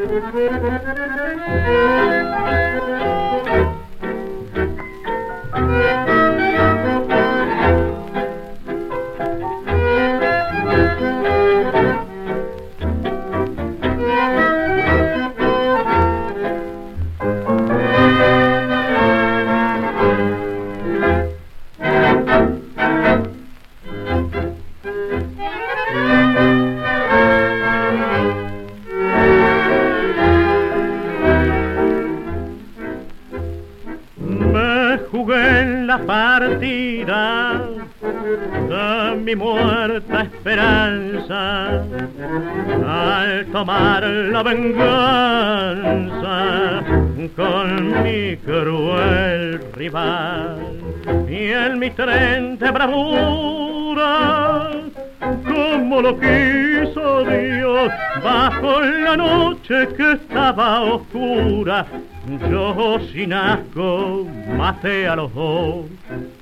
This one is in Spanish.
Partida de mi muerta esperanza al tomar la venganza con mi cruel rival y en mi tren de bravura como lo quiso Dios bajo la noche que estaba oscura. Yo sin asco maté a los dos